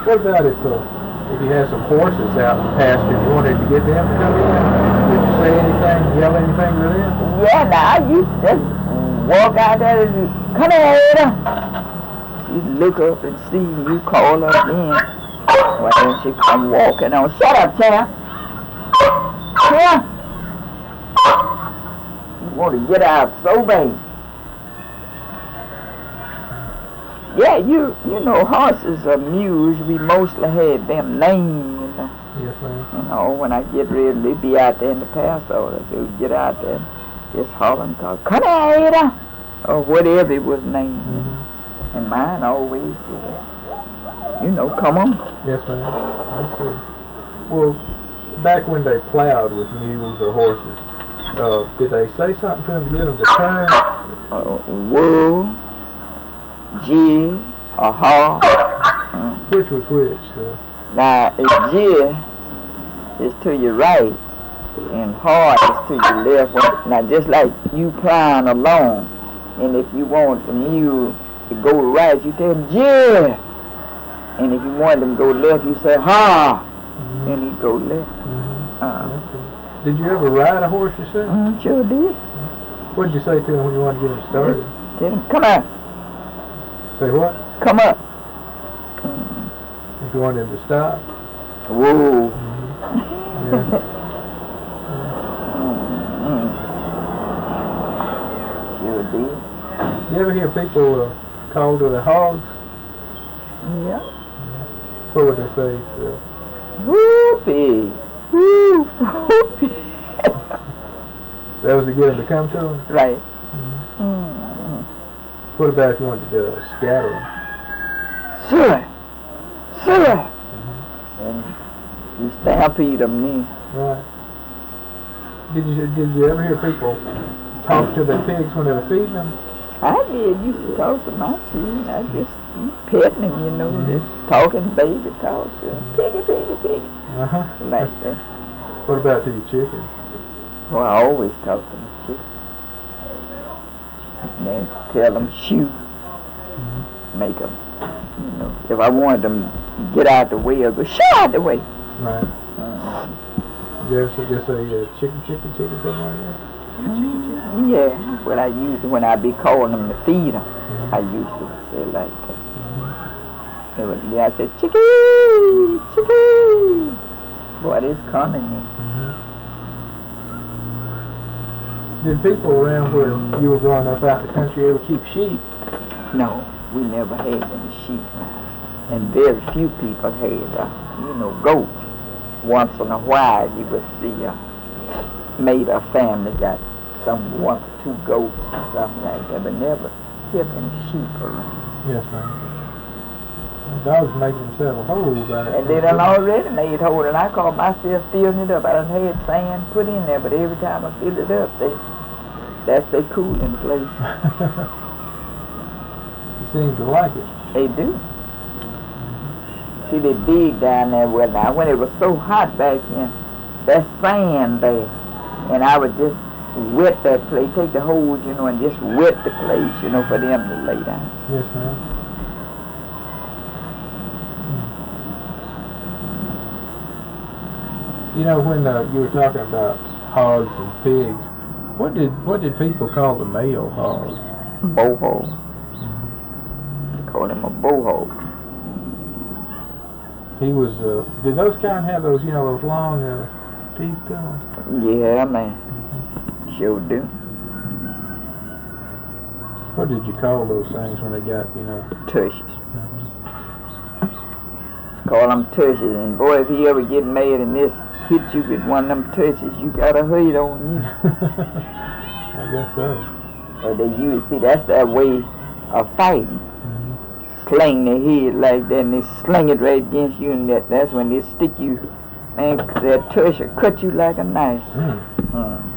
What about if you had some horses out in the pasture and you wanted to get them to come in? Would you say anything, yell anything to them? Yeah, now I used to just walk out there and come here, Ada. She'd look up and see you call her in. Well, then she'd come walking on. Shut up, child. Here. You want to get out so bad. Yeah, you know, horses or mules, we mostly had them names, you know. Yes, ma'am. You know, when I get ready, they be out there in the pasture. They would get out there, just holler and call, come here, Ada, or whatever it was named. Mm-hmm. And mine always did. You know, come on. Yes, ma'am. I see. Well, back when they plowed with mules or horses, did they say something to them to get them to turn? Wool, jig, or haw. Which was which, sir? Now, a jig is to your right, and haw is to your left. Now, just like you plowing along, and if you want the mule to go right, you tell him jig. And if you want them to go left, you say haw. Mm-hmm. And he go left. Mm-hmm. Did you ever ride a horse yourself? Sure did. What did you say to him when you wanted to get him started? Tell him, come on. Say what? Come up. If you wanted him to stop? Whoa. Mm-hmm. Yeah. Sure did. You ever hear people call to the hogs? Yeah. What would they say? Whoopee. Whoopee. That was to get them to come to them? Right. Mm-hmm. What about if you wanted to scatter them? Sir. Sir. Mm-hmm. And you stampede them then. Right. Did you ever hear people talk to their pigs when they were feeding them? I did. Used to talk to my kids. I just petting them, you know, just talking baby talk to them. Piggy, piggy, piggy. Uh-huh. Like that. What about to your chickens? Well, I always talk to my chickens. And then tell them shoot. Mm-hmm. Make them, you know, if I wanted them to get out the way, I'll go, shoot out the way. Right. You ever just say chicken, chicken, chicken, something like that? Yeah, what I used when I be calling them to feed them, I used to say like that. They would, I said, chicky, chicky. What is coming in? Did people around where you were growing up out in the country ever keep sheep? No, we never had any sheep around. And very few people had, goats. Once in a while you would see made a family got some 1 or 2 goats or something like that, but never kept any sheep around. Yes, ma'am. The dogs make themselves a hole about it. And they done already made hole, and I call myself filling it up. I done had sand put in there, but every time I fill it up, that's their cooling place. You seem to like it. They do. See, they dig down there where now, when it was so hot back then, that sand there, and I would just wet that place, take the hose, and just wet the place, for them to lay down. Yes, ma'am. When you were talking about hogs and pigs, what did people call the male hog? Boho. They call him a boho. He was, did those kind have those, those long teeth to them? Yeah, man. Sure do. What did you call those things when they got, Tushes. Call them tushes. And boy, if he ever get mad and this hit you with one of them tushes, you got a hurt on you. I guess so. So they see, that's their way of fighting. Sling their head like that, and they sling it right against you, and that's when they stick you, and that tush will cut you like a knife.